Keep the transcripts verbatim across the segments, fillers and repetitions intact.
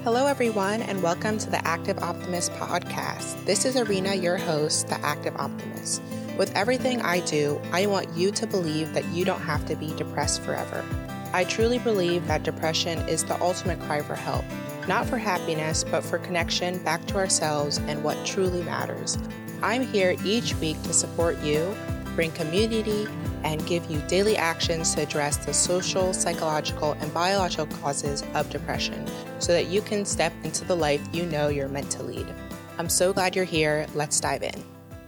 Hello, everyone, and welcome to the Active Optimist podcast. This is Arena, your host, the Active Optimist. With everything I do, I want you to believe that you don't have to be depressed forever. I truly believe that depression is the ultimate cry for help, not for happiness, but for connection back to ourselves and what truly matters. I'm here each week to support you, bring community, and give you daily actions to address the social, psychological, and biological causes of depression so that you can step into the life you know you're meant to lead. I'm so glad you're here. Let's dive in.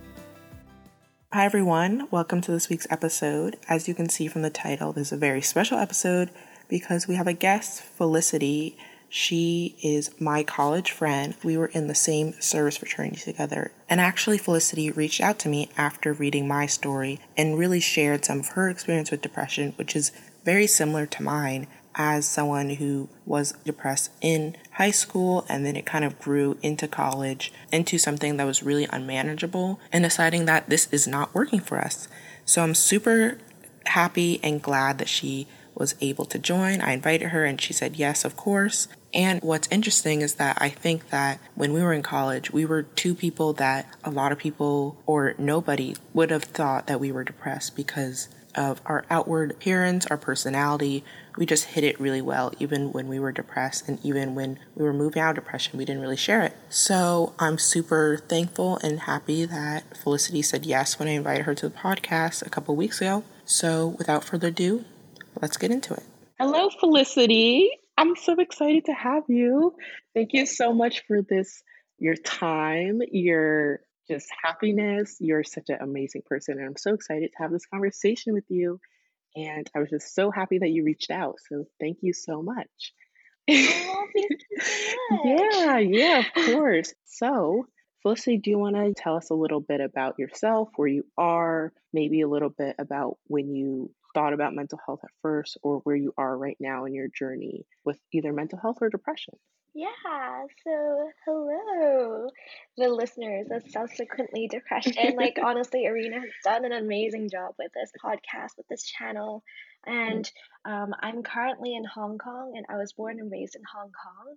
Hi, everyone. Welcome to this week's episode. As you can see from the title, this is a very special episode because we have a guest, Felicity. She is my college friend. We were in the same service fraternity together. And actually, Felicity reached out to me after reading my story and really shared some of her experience with depression, which is very similar to mine as someone who was depressed in high school, and then it kind of grew into college, into something that was really unmanageable, and deciding that this is not working for us. So I'm super happy and glad that she was able to join. I invited her and she said yes, of course. And what's interesting is that I think that when we were in college, we were two people that a lot of people or nobody would have thought that we were depressed because of our outward appearance, our personality. We just hid it really well, even when we were depressed, and even when we were moving out of depression, we didn't really share it. So I'm super thankful and happy that Felicity said yes when I invited her to the podcast a couple weeks ago. So without further ado, let's get into it. Hello, Felicity. I'm so excited to have you. Thank you so much for this, your time, your just happiness. You're such an amazing person, and I'm so excited to have this conversation with you. And I was just so happy that you reached out. So thank you so much. Oh, thank you so much. Yeah, yeah, of course. So, Felicity, do you want to tell us a little bit about yourself, where you are, maybe a little bit about when you thought about mental health at first, or where you are right now in your journey with either mental health or depression? Yeah, so hello, the listeners of Subsequently Depression. Like, honestly, Arena has done an amazing job with this podcast, with this channel. And um, I'm currently in Hong Kong, and I was born and raised in Hong Kong.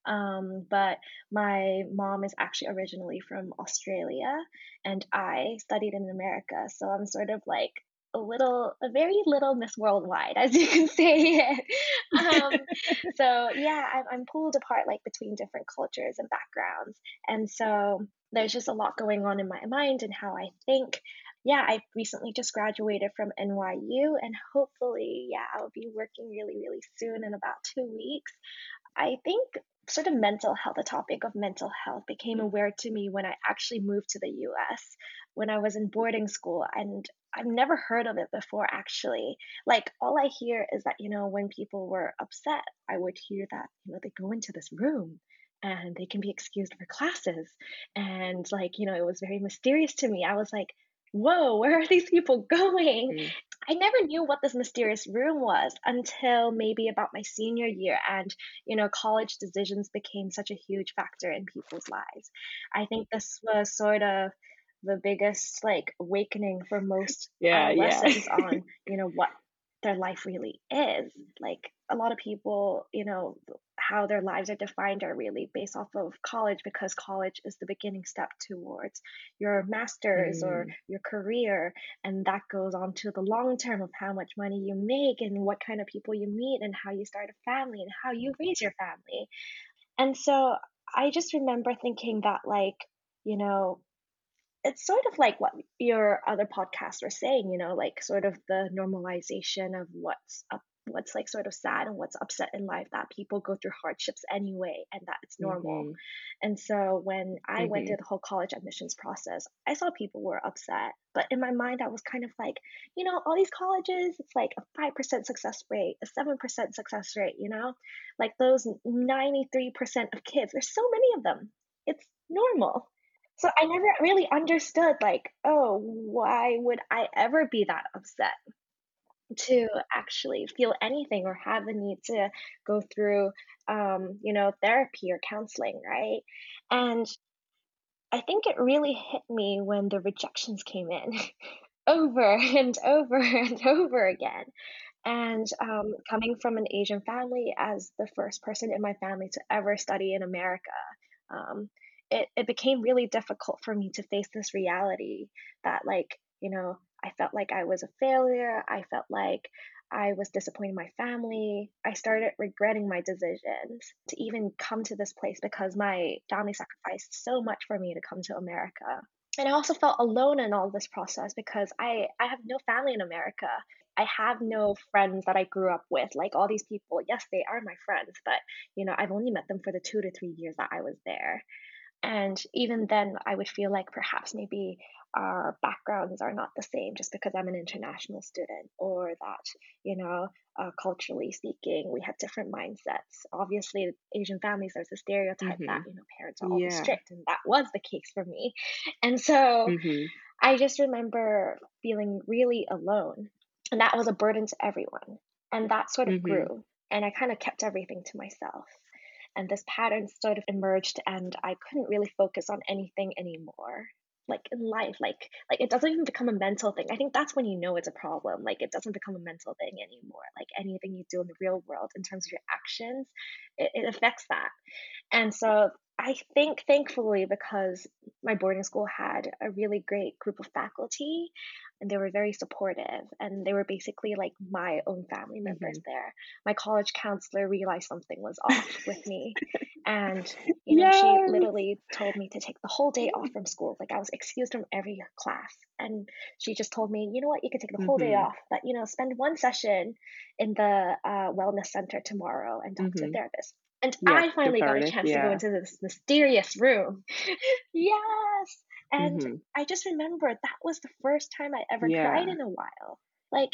Um, but my mom is actually originally from Australia, and I studied in America. So I'm sort of like a little, a very little Miss Worldwide, as you can say it. Um, so yeah, I'm, I'm pulled apart like between different cultures and backgrounds. And so there's just a lot going on in my mind and how I think. Yeah, I recently just graduated from N Y U, and hopefully, yeah, I'll be working really, really soon in about two weeks. I think sort of mental health, the topic of mental health became aware to me when I actually moved to the U S when I was in boarding school, and I've never heard of it before actually. Like, all I hear is that, you know, when people were upset, I would hear that, you know, they go into this room and they can be excused for classes. And like, you know, it was very mysterious to me. I was like, whoa, where are these people going? Mm. I never knew what this mysterious room was until maybe about my senior year, and you know, college decisions became such a huge factor in people's lives. I think this was sort of the biggest like awakening for most Yeah, yeah. adolescents on, you know, what their life really is. Like, a lot of people, you know, how their lives are defined are really based off of college, because college is the beginning step towards your master's or Mm. your career, and that goes on to the long term of how much money you make and what kind of people you meet and how you start a family and how you raise your family. And so I just remember thinking that, like, you know, it's sort of like what your other podcasts were saying, you know, like sort of the normalization of what's up, what's like sort of sad and what's upset in life, that people go through hardships anyway and that it's normal. Mm-hmm. And so when I went Mm-hmm. through the whole college admissions process, I saw people were upset. But in my mind, I was kind of like, you know, all these colleges, it's like a five percent success rate, a seven percent success rate, you know, like those ninety-three percent of kids, there's so many of them. It's normal. So I never really understood, like, oh, why would I ever be that upset to actually feel anything or have a need to go through, um, you know, therapy or counseling, right? And I think it really hit me when the rejections came in over and over and over again. And um, coming from an Asian family, as the first person in my family to ever study in America, um, it, it became really difficult for me to face this reality that, like, you know, I felt like I was a failure. I felt like I was disappointing my family. I started regretting my decisions to even come to this place because my family sacrificed so much for me to come to America. And I also felt alone in all this process because I, I have no family in America. I have no friends that I grew up with. Like all these people, yes, they are my friends, but you know, I've only met them for the two to three years that I was there. And even then, I would feel like perhaps maybe our backgrounds are not the same just because I'm an international student, or that, you know, uh, culturally speaking, we have different mindsets. Obviously, Asian families, there's a stereotype that, Mm-hmm. you know, parents are always Yeah. strict, and that was the case for me. And so Mm-hmm. I just remember feeling really alone, and that was a burden to everyone. And that sort of Mm-hmm. grew, and I kind of kept everything to myself. And this pattern sort of emerged, and I couldn't really focus on anything anymore. Like in life, like like it doesn't even become a mental thing. I think that's when you know it's a problem. Like it doesn't become a mental thing anymore. Like anything you do in the real world in terms of your actions, it, it affects that. And so I think thankfully, because my boarding school had a really great group of faculty, and they were very supportive, and they were basically like my own family members Mm-hmm. there. My college counselor realized something was off with me, and you know, she Yes. literally told me to take the whole day off from school. Like I was excused from every class, and she just told me, you know what, you can take the whole day Mm-hmm. off, but you know, spend one session in the uh, wellness center tomorrow and talk to a Mm-hmm. therapist. And Yes, I finally got a cathartic. chance to go Yeah. into this mysterious room. Yes. And Mm-hmm. I just remember that was the first time I ever cried Yeah. in a while. Like,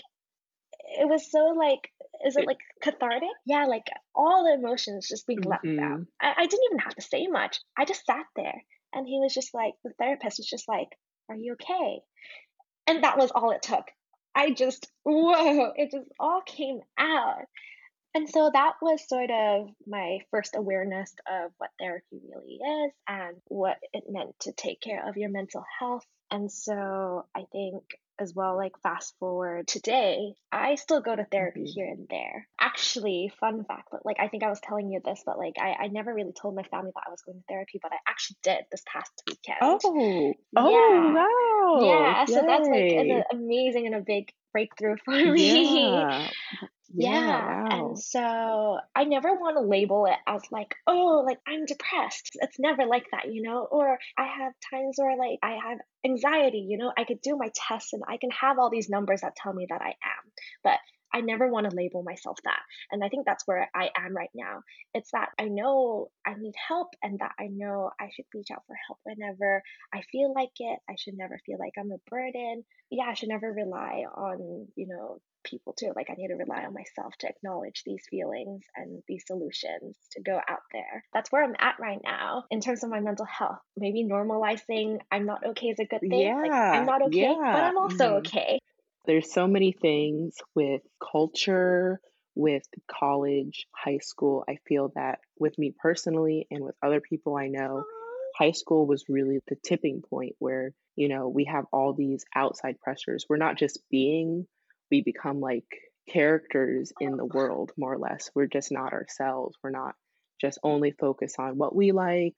it was so like, is it It, like cathartic? Yeah, like all the emotions just being let out. mm-hmm. I, I didn't even have to say much. I just sat there, and he was just like, the therapist was just like, are you okay? And that was all it took. I just, whoa, it just all came out. And so that was sort of my first awareness of what therapy really is and what it meant to take care of your mental health. And so I think as well, like fast forward today, I still go to therapy Mm-hmm. here and there. Actually, fun fact, but like I think I was telling you this, but like I, I never really told my family that I was going to therapy, but I actually did this past weekend. Oh, oh, Yeah. wow. Yeah. So that's like an Yay. amazing and a big breakthrough for me. Yeah. Yeah. Yeah, and Wow. so I never want to label it as like, oh, like I'm depressed. It's never like that, you know? Or I have times where like I have anxiety, you know? I could do my tests and I can have all these numbers that tell me that I am. But I never want to label myself that. And I think that's where I am right now. It's that I know I need help, and that I know I should reach out for help whenever I feel like it. I should never feel like I'm a burden. Yeah, I should never rely on, you know, people too. Like I need to rely on myself to acknowledge these feelings and these solutions to go out there. That's where I'm at right now in terms of my mental health. Maybe normalizing I'm not okay is a good thing. Like I'm Yeah. not okay, but Yeah. I'm also Hmm. okay. There's so many things with culture, with college, high school. I feel that with me personally and with other people I know, high school was really the tipping point where, you know, we have all these outside pressures. We're not just being, we become like characters in the world, more or less. We're just not ourselves. We're not just only focused on what we like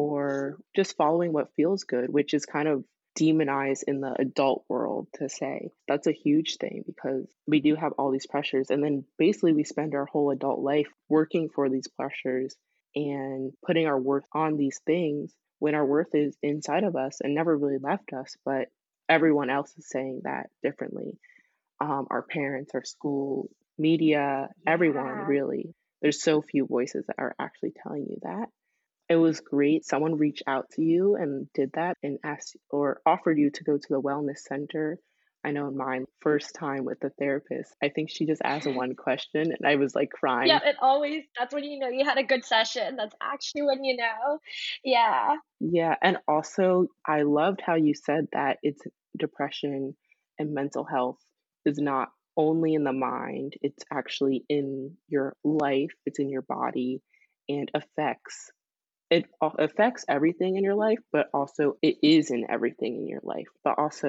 or just following what feels good, which is kind of demonized in the adult world to say. That's a huge thing because we do have all these pressures. And then basically, we spend our whole adult life working for these pressures and putting our worth on these things when our worth is inside of us and never really left us. But everyone else is saying that differently. Um, our parents, our school, media, everyone Yeah. really. There's so few voices that are actually telling you that. It was great. Someone reached out to you and did that and asked or offered you to go to the wellness center. I know in mine, first time with the therapist, I think she just asked one question and I was like Yeah, crying. it always, that's when you know you had a good session. That's actually when you know. Yeah. Yeah. And also, I loved how you said that it's depression and mental health is not only in the mind, it's actually in your life, it's in your body and affects it a- affects everything in your life, but also it is in everything in your life. But also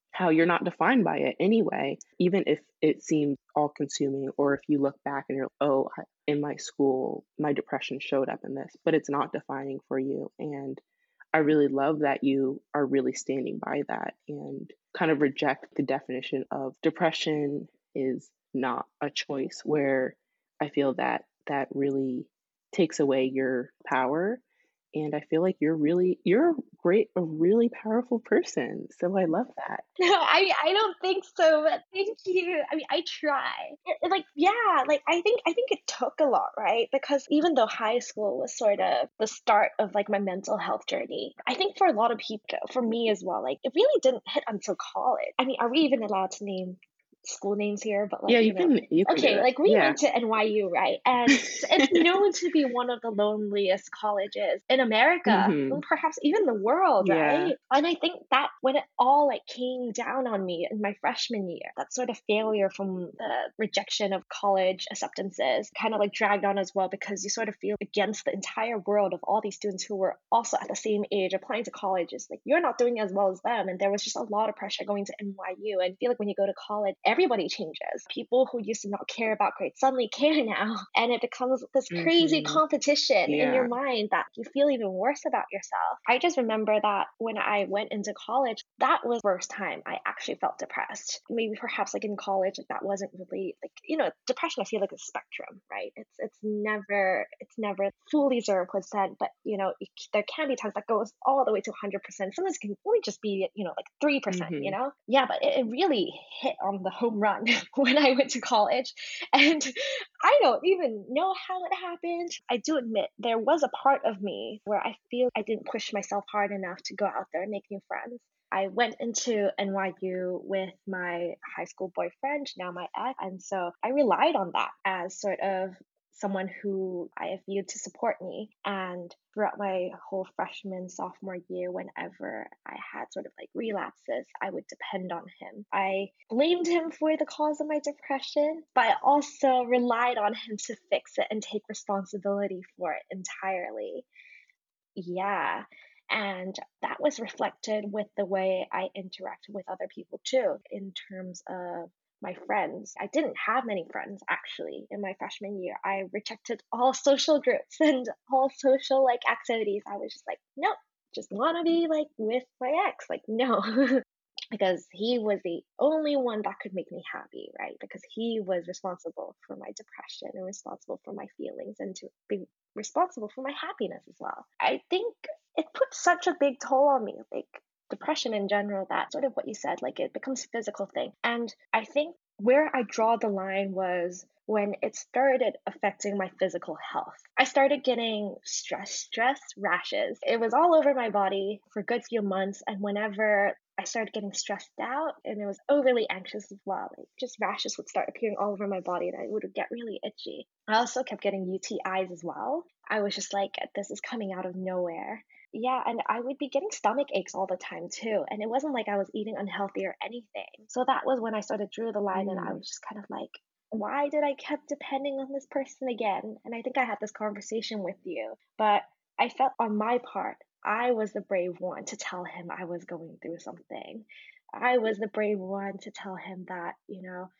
how you're not defined by it anyway, even if it seems all consuming, or if you look back and you're, oh, I- in my school, my depression showed up in this, but it's not defining for you. And I really love that you are really standing by that and kind of reject the definition of depression is not a choice, where I feel that that really takes away your power. And I feel like you're really, you're a great, a really powerful person. So I love that. No, I I don't think so, but thank you. I mean, I try. It, it, like, yeah, like I think I think it took a lot, right? Because even though high school was sort of the start of like my mental health journey, I think for a lot of people, for me as well, like it really didn't hit until college. I mean, are we even allowed to name school names here? But like, Yeah, you you know, can, you can do okay, it. like we Yeah. went to N Y U, right? And it's, it's known to be one of the loneliest colleges in America, hmm and perhaps even the world, Yeah. right? And I think that when it all like came down on me in my freshman year, that sort of failure from the rejection of college acceptances kind of like dragged on as well, because you sort of feel against the entire world of all these students who were also at the same age applying to colleges. Like you're not doing as well as them. And there was just a lot of pressure going to N Y U. And I feel like when you go to college, everybody changes. People who used to not care about grades suddenly care now. And it becomes this crazy hmm competition in Yeah. your mind that you feel even worse about yourself. I just remember that when I went into college, that was the first time I actually felt depressed. Maybe perhaps like in college, like that wasn't really like, you know, depression, I feel like a spectrum, right? It's it's never it's never fully zero percent, but you know, it, there can be times that goes all the way to one hundred percent. Sometimes it can only just be, you know, like three percent, you hmm know? Yeah, but it, it really hit on the home run when I went to college. And I don't even know how it happened. I do admit there was a part of me where I feel I didn't push myself hard enough to go out there and make new friends. I went into N Y U with my high school boyfriend, now my ex, and so I relied on that as sort of someone who I have viewed to support me. And throughout my whole freshman, sophomore year, whenever I had sort of like relapses, I would depend on him. I blamed him for the cause of my depression, but I also relied on him to fix it and take responsibility for it entirely. Yeah. And that was reflected with the way I interacted with other people too, in terms of my friends. I didn't have many friends actually in my freshman year. I rejected all social groups and all social like activities. I was just like, nope, just want to be like with my ex. Like, no. Because he was the only one that could make me happy, right? Because he was responsible for my depression and responsible for my feelings and to be responsible for my happiness as well. I think it put such a big toll on me, like depression in general, that sort of what you said, like it becomes a physical thing. And I think where I draw the line was when it started affecting my physical health. I started getting stress, stress rashes. It was all over my body for a good few months. And whenever I started getting stressed out and I was overly anxious as well, like just rashes would start appearing all over my body and I would get really itchy. I also kept getting U T Is as well. I was just like, this is coming out of nowhere. Yeah, and I would be getting stomach aches all the time too. And it wasn't like I was eating unhealthy or anything. So that was when I sort of drew the line and I Mm. was just kind of like, why did I kept depending on this person again? And I think I had this conversation with you, but I felt on my part, I was the brave one to tell him I was going through something. I was the brave one to tell him that, you know,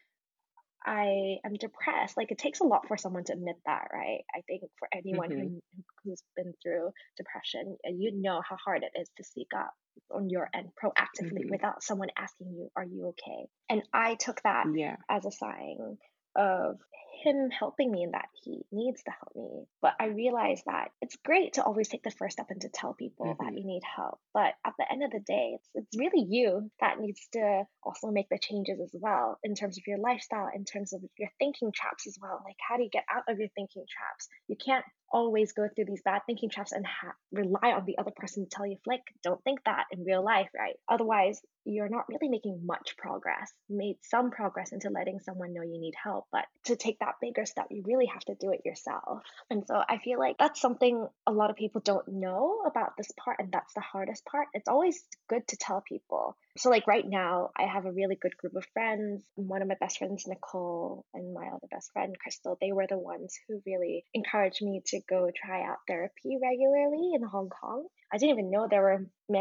I am depressed. Like it takes a lot for someone to admit that, right? I think for anyone hmm who who's been through depression, and you know how hard it is to seek up on your end proactively hmm without someone asking you, "Are you okay?" And I took that Yeah. as a sign of him helping me and that he needs to help me. But I realized that it's great to always take the first step and to tell people that hmm you need help. But at the end of the day, it's, it's really you that needs to also make the changes as well in terms of your lifestyle, in terms of your thinking traps as well. Like, how do you get out of your thinking traps? You can't always go through these bad thinking traps and ha- rely on the other person to tell you, Flick, don't think that in real life, right? Otherwise, you're not really making much progress. Made some progress into letting someone know you need help, but to take that bigger step, you really have to do it yourself. And so I feel like that's something a lot of people don't know about this part, and that's the hardest part. It's always good to tell people. So, like right now, I have a really good group of friends. One of my best friends, Nicole, and my other best friend, Crystal, they were the ones who really encouraged me to go try out therapy regularly in Hong Kong. I didn't even know there were many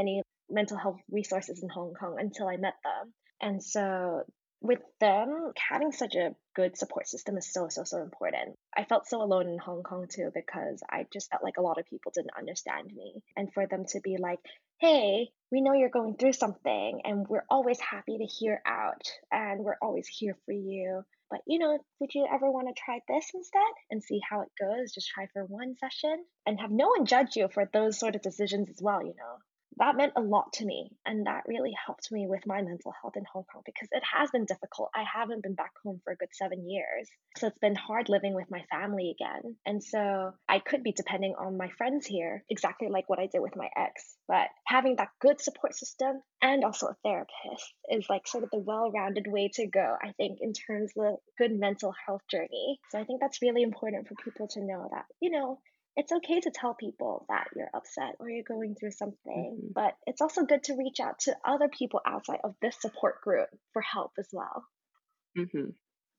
mental health resources in Hong Kong until I met them. And so with them, having such a good support system is so, so, so important. I felt so alone in Hong Kong too because I just felt like a lot of people didn't understand me. And for them to be like, hey, we know you're going through something and we're always happy to hear out and we're always here for you. But, you know, would you ever want to try this instead and see how it goes? Just try for one session and have no one judge you for those sort of decisions as well, you know? That meant a lot to me. And that really helped me with my mental health in Hong Kong because it has been difficult. I haven't been back home for a good seven years. So it's been hard living with my family again. And so I could be depending on my friends here, exactly like what I did with my ex. But having that good support system and also a therapist is like sort of the well rounded way to go, I think, in terms of a good mental health journey. So I think that's really important for people to know that, you know, it's okay to tell people that you're upset or you're going through something, Mhm. but it's also good to reach out to other people outside of this support group for help as well. Mhm.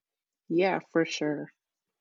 Yeah, for sure.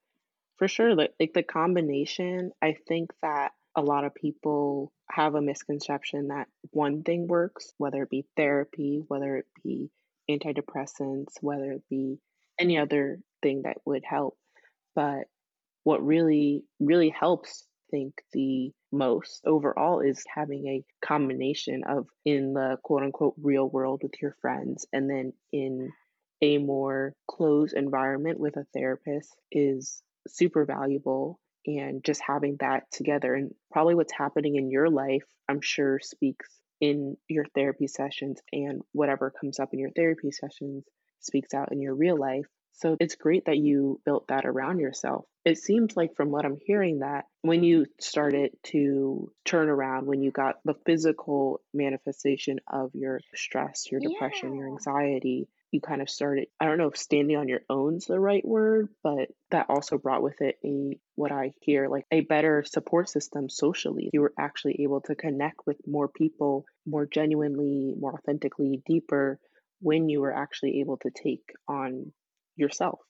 For sure, like like the combination, I think that a lot of people have a misconception that one thing works, whether it be therapy, whether it be antidepressants, whether it be any other thing that would help. But what really, really helps, I think, the most overall is having a combination of in the quote unquote real world with your friends and then in a more closed environment with a therapist is super valuable. And just having that together and probably what's happening in your life, I'm sure speaks in your therapy sessions, and whatever comes up in your therapy sessions speaks out in your real life. So it's great that you built that around yourself. It seems like from what I'm hearing that when you started to turn around, when you got the physical manifestation of your stress, your depression, your Yeah. anxiety, you kind of started, I don't know if standing on your own's the right word, but that also brought with it a what I hear like a better support system socially. You were actually able to connect with more people more genuinely, more authentically, deeper when you were actually able to take on yourself.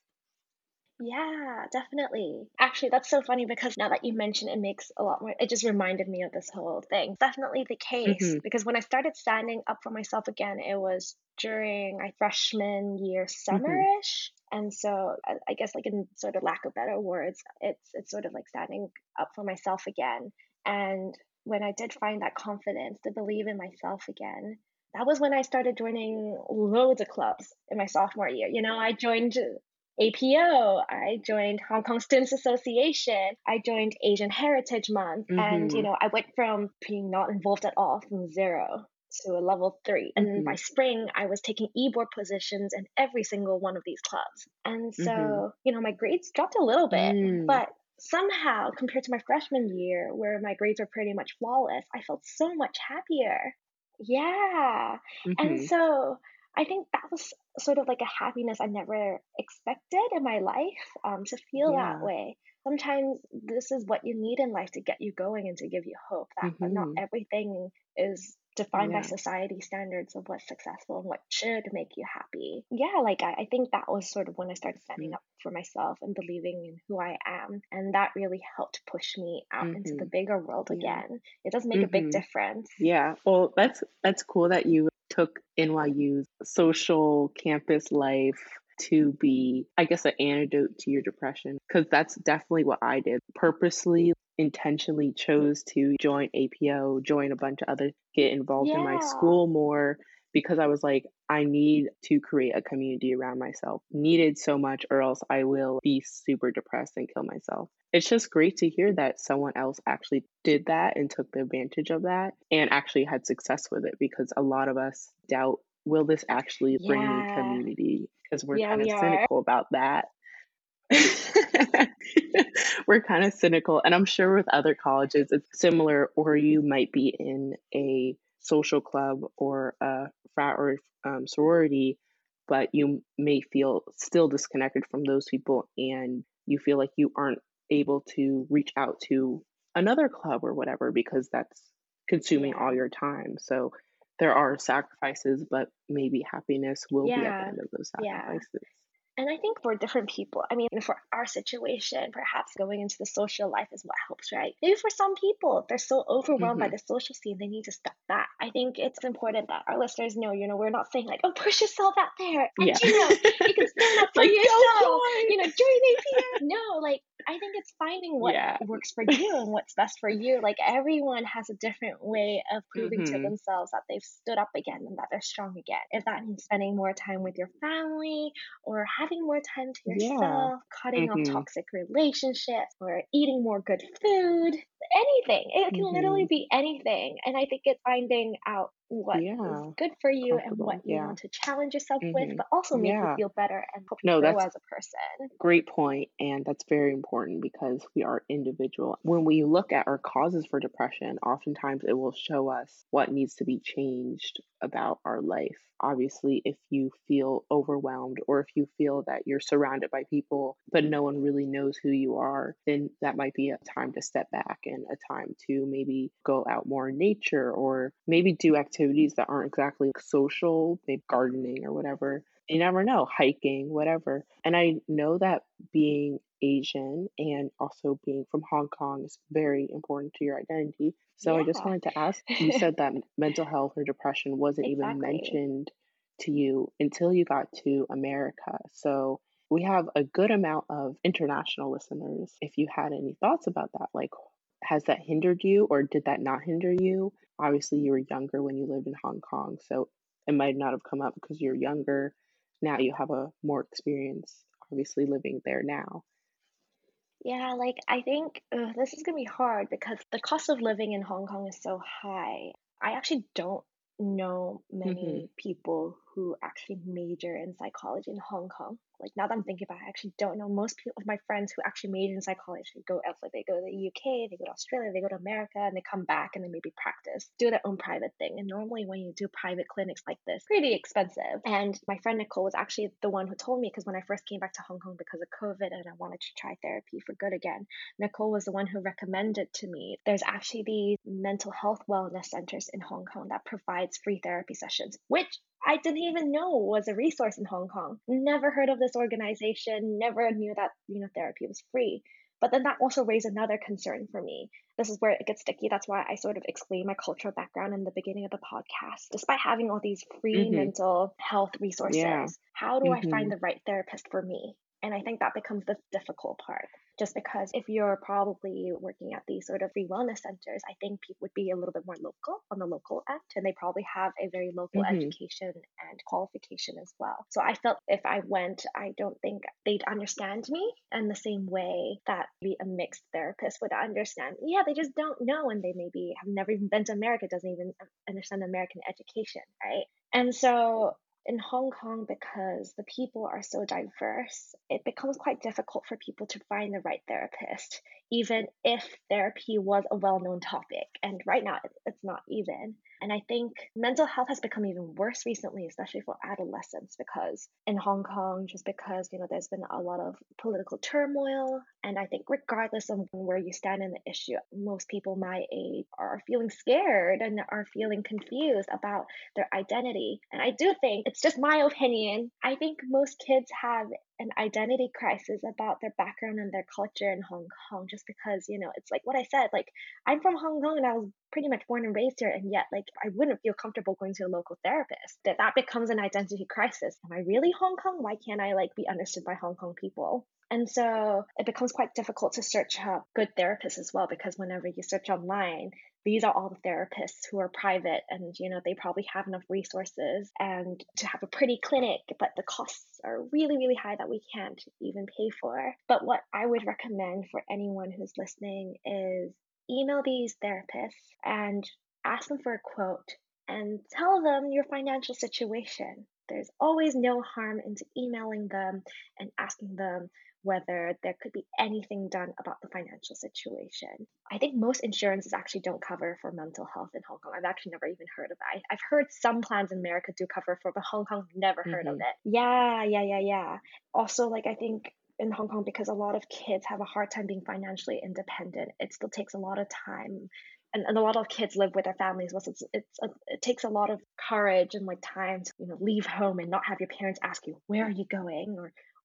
Yeah, definitely. Actually, that's so funny because now that you mention it, it makes a lot more, it just reminded me of this whole thing. Definitely the case Mhm, because when I started standing up for myself again, it was during my freshman year mhm, summerish. And so I, I guess like in sort of lack of better words, it's it's sort of like standing up for myself again. And when I did find that confidence to believe in myself again, that was when I started joining loads of clubs in my sophomore year. You know, I joined A P O, I joined Hong Kong Students Association, I joined Asian Heritage Month, and you mhm, know, I went from being not involved at all from zero to a level three. And by mhm, spring, I was taking e-board positions in every single one of these clubs. And mhm. so, you know, my grades dropped a little bit, Mm, but somehow, compared to my freshman year, where my grades were pretty much flawless, I felt so much happier. Yeah. And mhm. so I think that was sort of like a happiness I never expected in my life, um, to feel that Yeah. way. Sometimes this is what you need in life to get you going and to give you hope that not Mhm. everything is defined by Yeah. society standards of what's successful and what should make you happy. Yeah, like I, I think that was sort of when I started standing Mhm, up for myself and believing in who I am. And that really helped push me out into the mhm. bigger world Yeah. again. It does make a big Mhm. difference. Yeah. Well, that's that's cool that you took N Y U's social campus life to be, I guess, an antidote to your depression. Because that's definitely what I did. Purposely, intentionally chose to join A P O, join a bunch of other, get involved in my Yeah. school more because I was like, I need to create a community around myself. Needed so much, or else I will be super depressed and kill myself. It's just great to hear that someone else actually did that and took the advantage of that and actually had success with it because a lot of us doubt, will this actually bring me Yeah. community? Because we're Yeah, kind of we are. cynical about that. We're kind of cynical. And I'm sure with other colleges it's similar, or you might be in a social club or a frat or um, sorority, but you may feel still disconnected from those people and you feel like you aren't able to reach out to another club or whatever because that's consuming all Yeah. your time. So there are sacrifices, but maybe happiness will be at the Yeah. end of those Yeah. sacrifices. And I think for different people, I mean, for our situation, perhaps going into the social life is what helps, right? Maybe for some people, they're so overwhelmed by Mm-hmm. the social scene, they need to step back. I think it's important that our listeners know, you know, we're not saying like, oh, push yourself out there. And, Yeah. you know, you can stand up for Like, go yourself, for you know, it. join A P M. No, like, I think it's finding what Yeah. works for you and what's best for you. Like, everyone has a different way of proving to Mm-hmm. themselves that they've stood up again and that they're strong again. If that means spending more time with your family, or having more time to Yeah. yourself, cutting off Mm-hmm. toxic relationships, or eating more good food, anything. It can literally Mm-hmm. be anything. And I think it's finding out what is Yeah. good for you and what Comfortable. you Yeah. want to challenge yourself with, Mm-hmm. but also make you Yeah. feel better and help you No, grow that's as a person. great point, and that's very important because we are individual. When we look at our causes for depression, oftentimes it will show us what needs to be changed about our life. Obviously, if you feel overwhelmed or if you feel that you're surrounded by people, but no one really knows who you are, then that might be a time to step back and a time to maybe go out more in nature or maybe do activities that aren't exactly social, maybe gardening or whatever. You never know, hiking, whatever. And I know that being Asian and also being from Hong Kong is very important to your identity. So I just Yeah, wanted to ask, you said that m- mental health or depression wasn't even exactly. mentioned to you until you got to America. So we have a good amount of international listeners. If you had any thoughts about that, like has that hindered you or did that not hinder you? Obviously, you were younger when you lived in Hong Kong, so it might not have come up because you're younger. Now you have a more experience, obviously, living there now. Yeah, like I think ugh, this is gonna be hard because the cost of living in Hong Kong is so high. I actually don't know Hmm. many people who actually major in psychology in Hong Kong. Like now that I'm thinking about it, I actually don't know most people of my friends who actually major in psychology go elsewhere. They go to the U K, they go to Australia, they go to America, and they come back and they maybe practice, do their own private thing. And normally when you do private clinics like this, pretty expensive. And my friend Nicole was actually the one who told me because when I first came back to Hong Kong because of COVID and I wanted to try therapy for good again, Nicole was the one who recommended to me. There's actually these mental health wellness centers in Hong Kong that provides free therapy sessions, which I didn't even know was a resource in Hong Kong. Never heard of this organization, never knew that, you know, therapy was free. But then that also raised another concern for me. This is where it gets sticky. That's why I sort of explained my cultural background in the beginning of the podcast. Despite having all these free Hmm. mental health Yeah. resources, how do I Hmm. find the right therapist for me? And I think that becomes the difficult part. Just because if you're probably working at these sort of free wellness centers, I think people would be a little bit more local on the local end, and they probably have a very local Hmm. education and qualification as well. So I felt if I went, I don't think they'd understand me in the same way that maybe a mixed therapist would understand. Yeah, they just don't know, and they maybe have never even been to America, doesn't even understand American education, right? And so in Hong Kong, because the people are so diverse, it becomes quite difficult for people to find the right therapist, even if therapy was a well known topic. And right now, it's not even. And I think mental health has become even worse recently, especially for adolescents, because in Hong Kong, just because, you know, there's been a lot of political turmoil. And I think regardless of where you stand in the issue, most people my age are feeling scared and are feeling confused about their identity. And I do think it's just my opinion. I think most kids have an identity crisis about their background and their culture in Hong Kong just because, you know, it's like what I said, like I'm from Hong Kong and I was pretty much born and raised here, and yet like I wouldn't feel comfortable going to a local therapist. That that becomes an identity crisis. Am I really Hong Kong? Why can't I like be understood by Hong Kong people? And so it becomes quite difficult to search up good therapists as well, because whenever you search online, these are all the therapists who are private, and you know they probably have enough resources and to have a pretty clinic, but the costs are really really high that we can't even pay for. But what I would recommend for anyone who's listening is email these therapists and ask them for a quote and tell them your financial situation. There's always no harm into emailing them and asking them whether there could be anything done about the financial situation. I think most insurances actually don't cover for mental health in Hong Kong. I've actually never even heard of that. I, I've heard some plans in America do cover for, but Hong Kong never heard of Hmm. it. Yeah, yeah, yeah, yeah. Also, like I think in Hong Kong, because a lot of kids have a hard time being financially independent, it still takes a lot of time. And, and a lot of kids live with their families. So it's, it's a, it takes a lot of courage and like time to you know leave home and not have your parents ask you where are you going or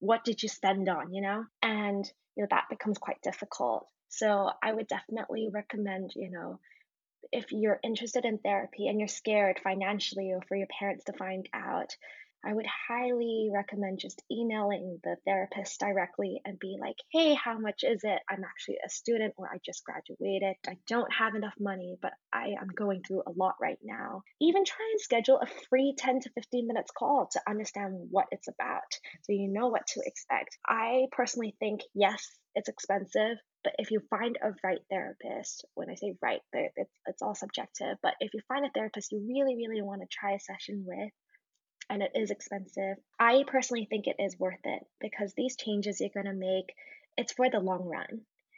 what did you spend on, you know? And, you know, that becomes quite difficult. So I would definitely recommend, you know, if you're interested in therapy and you're scared financially or for your parents to find out, I would highly recommend just emailing the therapist directly and be like, hey, how much is it? I'm actually a student or I just graduated. I don't have enough money, but I am going through a lot right now. Even try and schedule a free ten to fifteen minutes call to understand what it's about so you know what to expect. I personally think, yes, it's expensive, but if you find a right therapist, when I say right, it's, it's all subjective, but if you find a therapist you really, really want to try a session with, and it is expensive, I personally think it is worth it because these changes you're going to make, it's for the long run.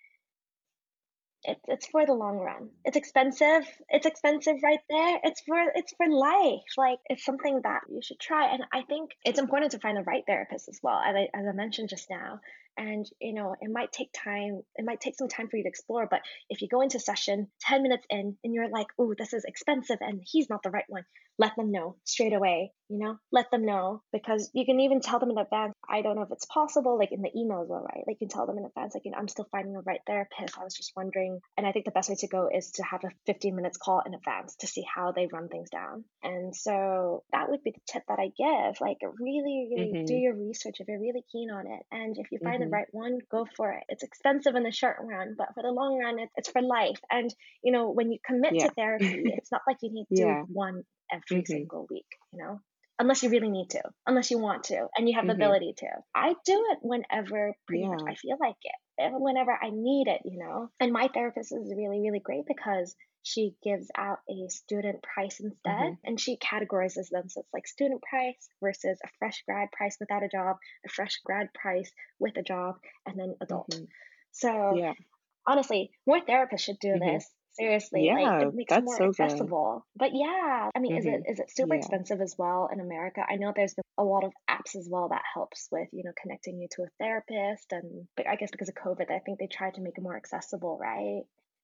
It's it's for the long run. It's expensive. It's expensive right there. It's for it's for life. Like it's something that you should try. And I think it's important to find the right therapist as well, as I as I mentioned just now. And you know, it might take time. It might take some time for you to explore. But if you go into session ten minutes in and you're like, "Oh, this is expensive," and he's not the right one, let them know straight away. You know, let them know because you can even tell them in advance. I don't know if it's possible, like in the email as well, right? Like you can tell them in advance, like, you know, I'm still finding the right therapist. I was just wondering. And I think the best way to go is to have a fifteen minutes call in advance to see how they run things down. And so that would be the tip that I give. Like really, really do Mm-hmm. your research if you're really keen on it. And if you find the Mm-hmm. right one, go for it. It's expensive in the short run, but for the long run, it, it's for life. And, you know, when you commit to Yeah. therapy, it's not like you need to do Yeah. one every Mm-hmm. single week, you know? Unless you really need to, unless you want to, and you have the Mm-hmm. ability to. I do it whenever pretty much Yeah. I feel like it, whenever I need it, you know? And my therapist is really, really great because she gives out a student price instead Mm-hmm. and she categorizes them. So it's like student price versus a fresh grad price without a job, a fresh grad price with a job, and then adult. Mm-hmm. So Yeah. honestly, more therapists should do Mm-hmm. this. Seriously, like Yeah. it makes it That's more so good. accessible. But yeah, I mean, is it Mm-hmm. is it super Yeah. expensive as well in America? I know there's been a lot of apps as well that helps with, you know, connecting you to a therapist and but I guess because of COVID, I think they tried to make it more accessible, right?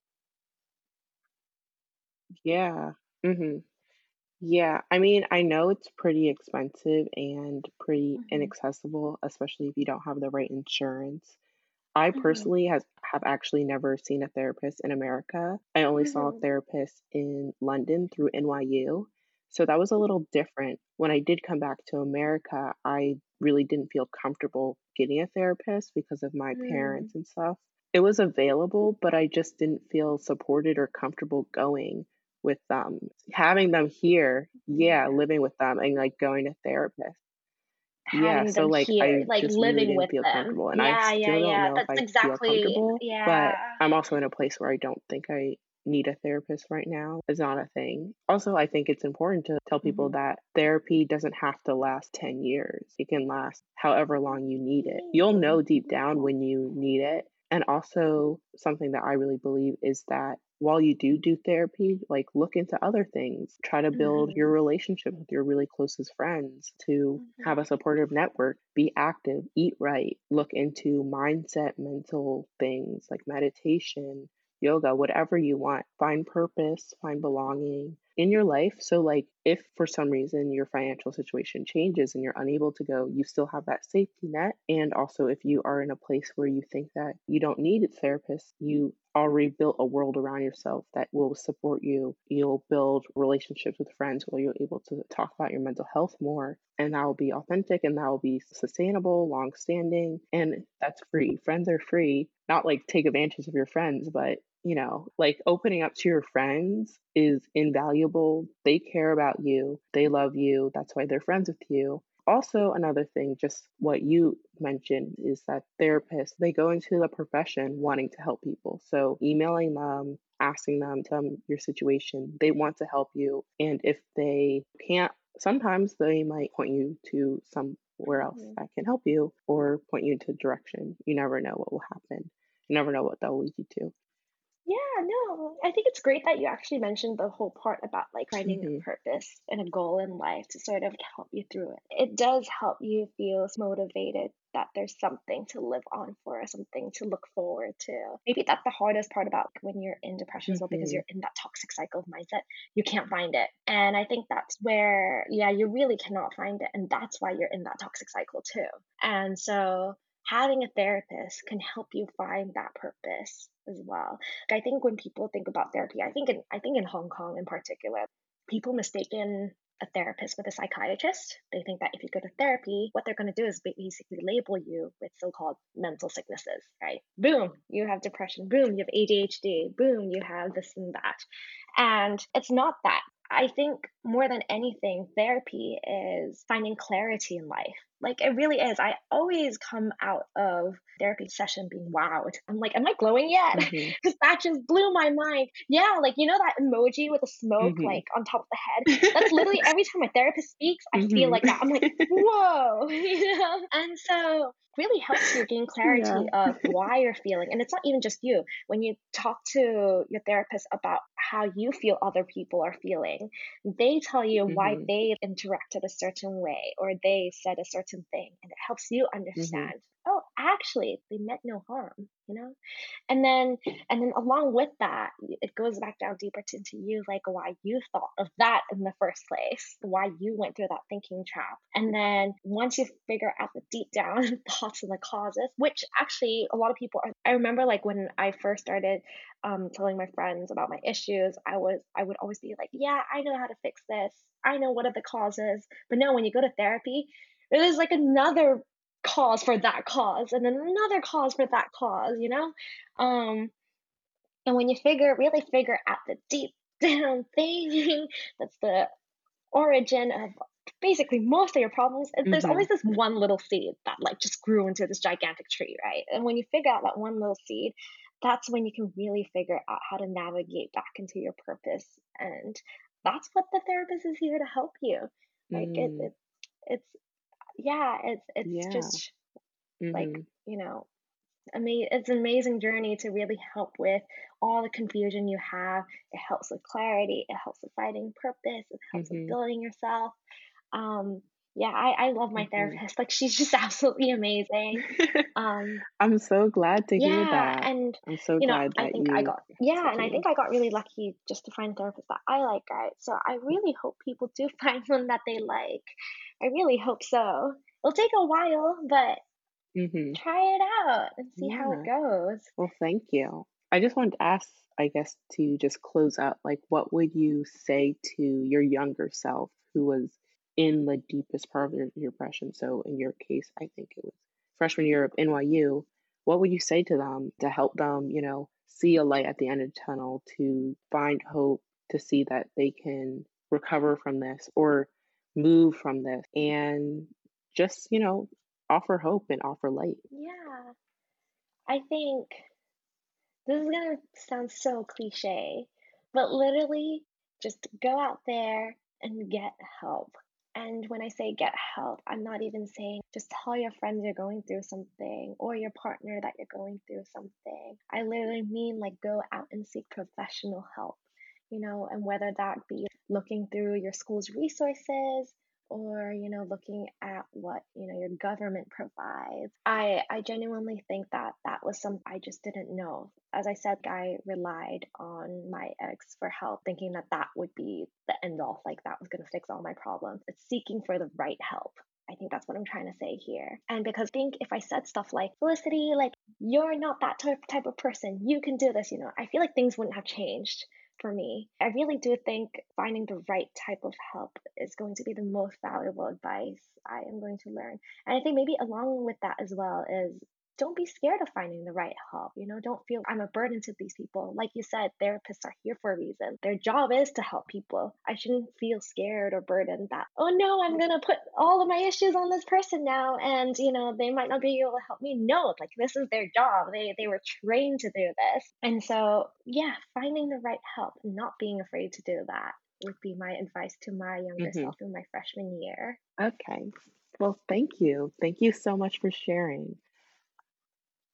Yeah. Mm-hmm. Yeah. I mean, I know it's pretty expensive and pretty Mhm. inaccessible, especially if you don't have the right insurance. I Mhm. personally has have actually never seen a therapist in America. I only saw a Mhm. therapist in London through N Y U. So that was a little different. When I did come back to America, I really didn't feel comfortable getting a therapist because of my Mm. parents and stuff. It was available, but I just didn't feel supported or comfortable going with them. Having them here, yeah, Yeah. living with them and like going to therapists. Yeah, Having so, them like, here, I like just really living didn't with feel them. comfortable, and I Yeah, yeah, still don't yeah. know if That's I feel exactly, comfortable, yeah. but I'm also in a place where I don't think I need a therapist right now. It's not a thing. Also, I think it's important to tell people Mhm. that therapy doesn't have to last ten years. It can last however long you need it. You'll know deep down when you need it. And also, something that I really believe is that while you do do therapy, like look into other things. Try to build your Mhm. relationship with your really closest friends to have Mhm. a supportive network, be active, eat right, look into mindset, mental things like meditation, yoga, whatever you want. Find purpose, find belonging in your life. So, like, if for some reason your financial situation changes and you're unable to go, you still have that safety net. And also, if you are in a place where you think that you don't need a therapist, you already built a world around yourself that will support you. You'll build relationships with friends where you're able to talk about your mental health more, and that will be authentic and that will be sustainable, long standing, and that's free. Friends are free. Not like take advantage of your friends, but you know, like opening up to your friends is invaluable. They care about you, they love you. That's why they're friends with you. Also, another thing, just what you mentioned, is that therapists, they go into the profession wanting to help people. So, emailing them, asking them, tell them your situation, they want to help you. And if they can't, sometimes they might point you to somewhere else Mhm. that can help you or point you into direction. You never know what will happen. You never know what that will lead you to. Yeah, no, I think it's great that you actually mentioned the whole part about like finding Mm-hmm. a purpose and a goal in life to sort of help you through it. It does help you feel motivated that there's something to live on for, something to look forward to. Maybe that's the hardest part about when you're in depression as well, because Mm-hmm. you're in that toxic cycle of mindset. You can't find it. And I think that's where, yeah, you really cannot find it. And that's why you're in that toxic cycle too. And so having a therapist can help you find that purpose as well. I think when people think about therapy, I think in I think in Hong Kong in particular, people mistaken a therapist with a psychiatrist. They think that if you go to therapy, what they're going to do is ba- basically label you with so-called mental sicknesses, right? Boom, you have depression. Boom, you have A D H D. Boom, you have this and that. And it's not that. I think more than anything, therapy is finding clarity in life. Like it really is. I always come out of therapy session being wowed. I'm like, am I glowing yet? Mm-hmm. Because that just blew my mind. Yeah, like you know that emoji with the smoke Mm-hmm. like on top of the head? That's literally every time my therapist speaks, I feel like that. I'm like, Mm-hmm. whoa, you know? And so really helps you gain Yeah. clarity of why you're feeling. And it's not even just you. When you talk to your therapist about how you feel other people are feeling, they tell you why Mm-hmm. they interacted a certain way or they said a certain thing. And it helps you Mm-hmm. understand, oh, actually, they meant no harm, you know? And then and then along with that, it goes back down deeper to, into you, like why you thought of that in the first place, why you went through that thinking trap. And then once you figure out the deep down thoughts and the causes, which actually a lot of people are, I remember like when I first started um, telling my friends about my issues, I was I would always be like, yeah, I know how to fix this. I know what are the causes. But no, when you go to therapy, there's like another cause for that cause and then another cause for that cause, you know? Um, and when you figure, really figure out the deep down thing, that's the origin of basically most of your problems, there's Mm-hmm. always this one little seed that like just grew into this gigantic tree, right? And when you figure out that one little seed, that's when you can really figure out how to navigate back into your purpose. And that's what the therapist is here to help you. Like it, Mm. it it's yeah, it's it's Yeah. just like, Mm-hmm. you know, ama- it's an amazing journey to really help with all the confusion you have. It helps with clarity. It helps with finding purpose. It helps with Mm-hmm. building yourself. Um, yeah, I, I love my Mm-hmm. therapist. Like she's just absolutely amazing. Um, I'm so glad to hear yeah, that. and I'm so you know, glad I that think I you got yeah, said and to I me. think I got really lucky just to find a therapist that I like, right? So I really hope people do find one that they like. I really hope so. It'll take a while, but Mm-hmm. try it out and see how it Yeah. goes. Well, thank you. I just wanted to ask, I guess, to just close out, like, what would you say to your younger self who was in the deepest part of your, your depression? So, in your case, I think it was freshman year of N Y U. What would you say to them to help them, you know, see a light at the end of the tunnel, to find hope, to see that they can recover from this or move from this and just, you know, offer hope and offer light? Yeah, I think this is gonna sound so cliche, but literally just go out there and get help. And when I say get help, I'm not even saying just tell your friends you're going through something or your partner that you're going through something. I literally mean like go out and seek professional help, you know, and whether that be looking through your school's resources or you know looking at what you know your government provides. I i genuinely think that that was something I just didn't know. As I said, I relied on my ex for help thinking that that would be the end all, like that was going to fix all my problems. It's seeking for the right help. I think that's what I'm trying to say here. And because I think if I said stuff like, Felicity, like, you're not that type, type of person, you can do this, you know, I feel like things wouldn't have changed for me. I really do think finding the right type of help is going to be the most valuable advice I am going to learn. And I think maybe along with that as well is don't be scared of finding the right help. You know, don't feel I'm a burden to these people. Like you said, therapists are here for a reason. Their job is to help people. I shouldn't feel scared or burdened that, oh no, I'm going to put all of my issues on this person now and, you know, they might not be able to help me. No, like this is their job. They they were trained to do this. And so, yeah, finding the right help, not being afraid to do that would be my advice to my younger Hmm. self in my freshman year. Okay. Well, thank you. Thank you so much for sharing.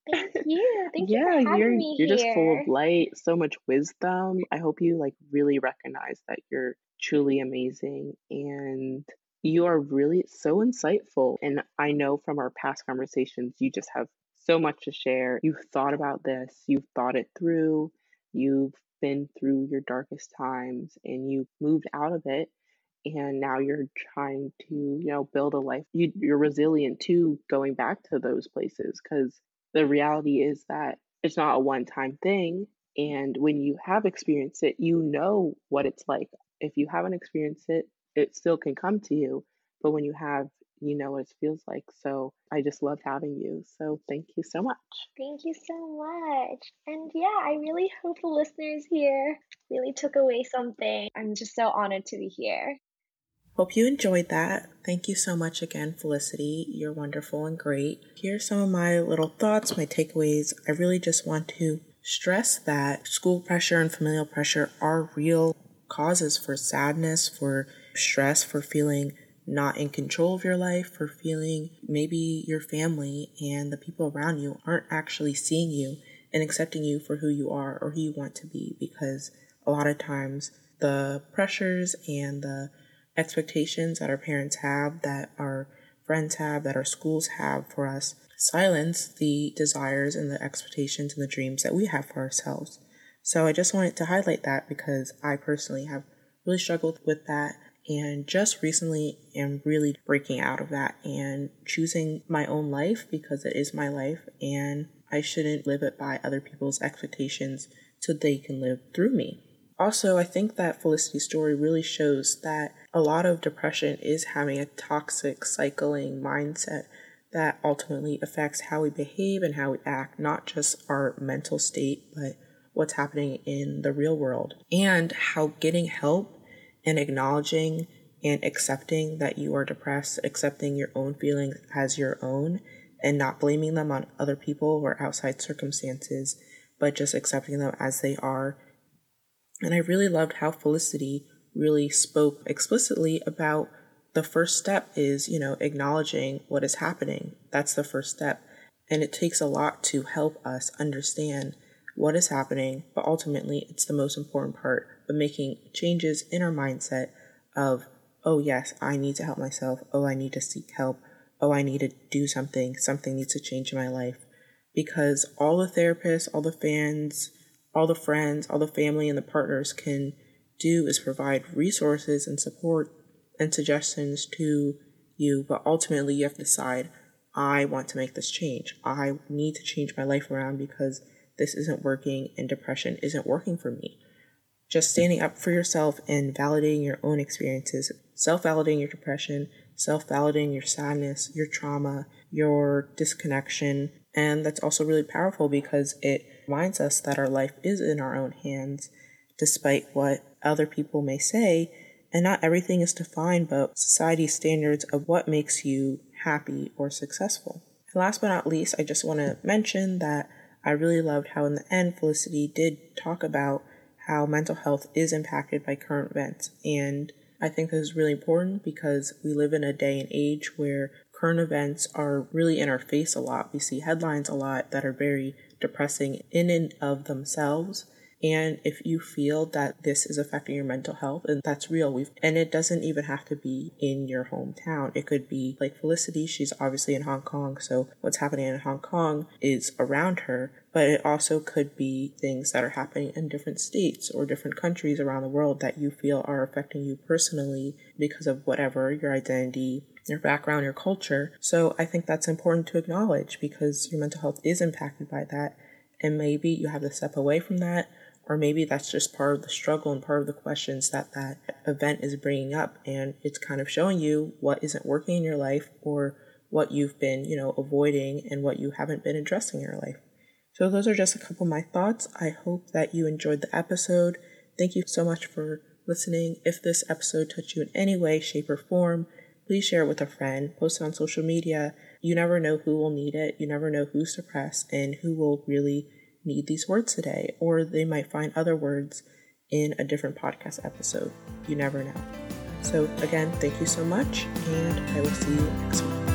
Thank you. Thank you Yeah, for you're having me you're just full of here. light, so much wisdom. I hope you like really recognize that you're truly amazing and you are really so insightful. And I know from our past conversations, you just have so much to share. You've thought about this, you've thought it through, you've been through your darkest times and you moved out of it. And now you're trying to, you know, build a life. You, you're resilient to going back to those places because the reality is that it's not a one time thing. And when you have experienced it, you know what it's like. If you haven't experienced it, it still can come to you. But when you have, you know what it feels like. So I just loved having you. So thank you so much. Thank you so much. And yeah, I really hope the listeners here really took away something. I'm just so honored to be here. Hope you enjoyed that. Thank you so much again, Felicity. You're wonderful and great. Here's some of my little thoughts, my takeaways. I really just want to stress that school pressure and familial pressure are real causes for sadness, for stress, for feeling not in control of your life, for feeling maybe your family and the people around you aren't actually seeing you and accepting you for who you are or who you want to be, because a lot of times the pressures and the expectations that our parents have, that our friends have, that our schools have for us, silence the desires and the expectations and the dreams that we have for ourselves. So I just wanted to highlight that because I personally have really struggled with that, and just recently am really breaking out of that and choosing my own life because it is my life and I shouldn't live it by other people's expectations so they can live through me. Also, I think that Felicity's story really shows that a lot of depression is having a toxic cycling mindset that ultimately affects how we behave and how we act, not just our mental state, but what's happening in the real world. And how getting help and acknowledging and accepting that you are depressed, accepting your own feelings as your own, and not blaming them on other people or outside circumstances, but just accepting them as they are. And I really loved how Felicity really spoke explicitly about the first step is, you know, acknowledging what is happening. That's the first step. And it takes a lot to help us understand what is happening, but ultimately it's the most important part of making changes in our mindset of, oh yes, I need to help myself. Oh, I need to seek help. Oh, I need to do something. Something needs to change in my life. Because all the therapists, all the fans, all the friends, all the family, and the partners can do is provide resources and support and suggestions to you. But ultimately, you have to decide, I want to make this change. I need to change my life around because this isn't working and depression isn't working for me. Just standing up for yourself and validating your own experiences, self-validating your depression, self-validating your sadness, your trauma, your disconnection. And that's also really powerful because it reminds us that our life is in our own hands, despite what other people may say. And not everything is defined by society's standards of what makes you happy or successful. And last but not least, I just want to mention that I really loved how in the end Felicity did talk about how mental health is impacted by current events. And I think this is really important because we live in a day and age where current events are really in our face a lot. We see headlines a lot that are very depressing in and of themselves. And if you feel that this is affecting your mental health, and that's real, we've, and it doesn't even have to be in your hometown. It could be like Felicity, she's obviously in Hong Kong, so what's happening in Hong Kong is around her, but it also could be things that are happening in different states or different countries around the world that you feel are affecting you personally because of whatever, your identity, your background, your culture. So I think that's important to acknowledge because your mental health is impacted by that, and maybe you have to step away from that. Or maybe that's just part of the struggle and part of the questions that that event is bringing up. And it's kind of showing you what isn't working in your life or what you've been, you know, avoiding and what you haven't been addressing in your life. So those are just a couple of my thoughts. I hope that you enjoyed the episode. Thank you so much for listening. If this episode touched you in any way, shape, or form, please share it with a friend. Post it on social media. You never know who will need it. You never know who's depressed and who will really need these words today, or they might find other words in a different podcast episode. You never know. So again, thank you so much, and I will see you next week.